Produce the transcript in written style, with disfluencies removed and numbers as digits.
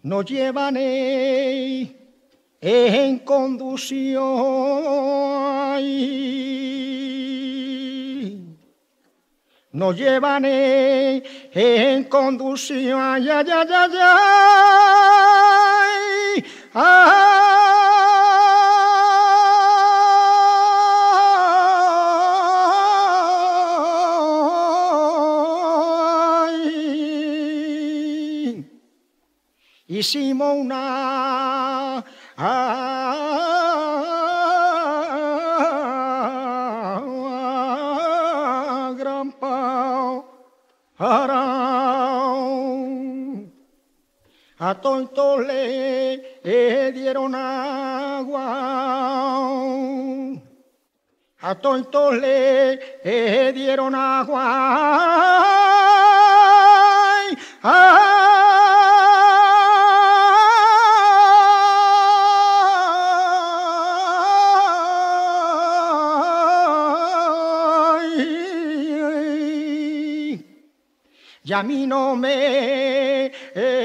nos llevan en conducción, nos llevan en conducción, ay, ay, ay, ay, ay. Hicimos una gran parón. A todos le dieron agua, a todos le dieron agua, ay, y a mí no me